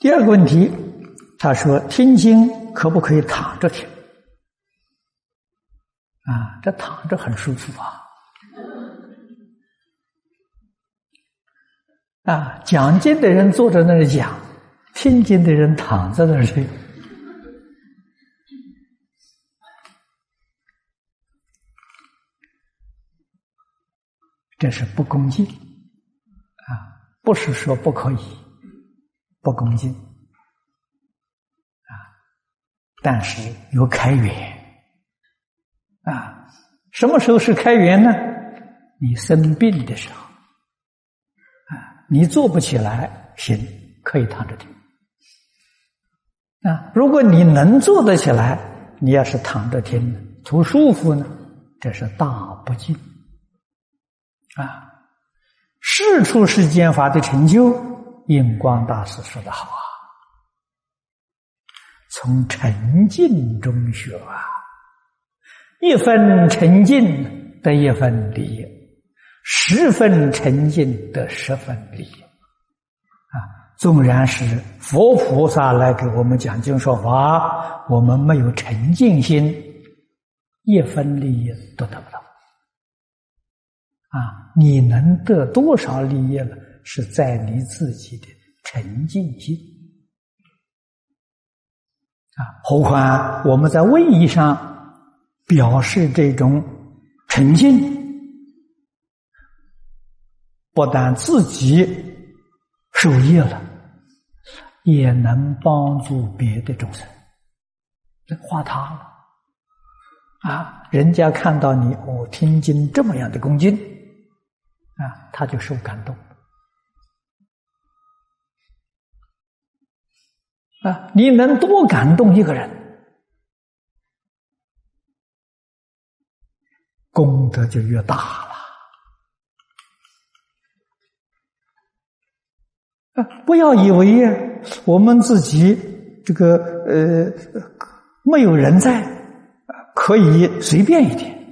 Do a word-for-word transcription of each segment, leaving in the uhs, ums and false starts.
第二个问题，他说听经可不可以躺着听？啊，这躺着很舒服啊！啊，讲经的人坐在那里讲，听经的人躺在那里。这是不恭敬啊，不是说不可以，不恭敬啊，但是有开源啊。什么时候是开源呢？你生病的时候啊，你坐不起来，行，可以躺着听啊。如果你能坐得起来，你要是躺着听，图舒服呢，这是大不敬啊。世出世间法的成就，印光大师说得好啊，从沉静中学啊，一分沉静得一分利益，十分沉静得十分利益啊。纵然是佛菩萨来给我们讲经说法，我们没有沉静心，一分利益都得不到啊！你能得多少利益了？是在你自己的沉静心啊！何况我们在位义上表示这种沉静，不但自己受益了，也能帮助别的众生，这化他了啊！人家看到你哦，听经这么样的恭敬啊，他就受感动啊！你能多感动一个人，功德就越大了啊！不要以为我们自己这个呃没有人在，可以随便一点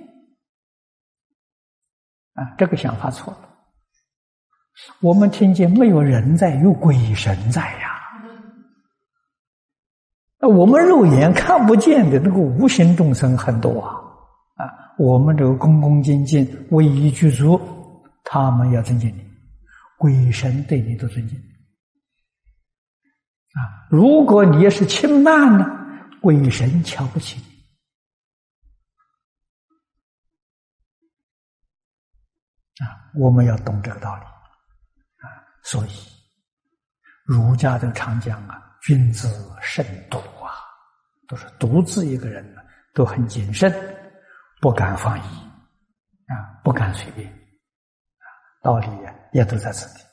啊！这个想法错了。我们听见没有人在，有鬼神在呀。我们肉眼看不见的那个无形众生很多啊啊！我们这个恭恭敬敬、威仪具足，他们要尊敬你，鬼神对你都尊敬啊！如果你也是轻慢呢，鬼神瞧不起你啊！我们要懂这个道理啊！所以儒家的常讲啊，君子慎独啊，都是独自一个人呢，都很谨慎，不敢放逸啊，不敢随便啊，道理也都在这里。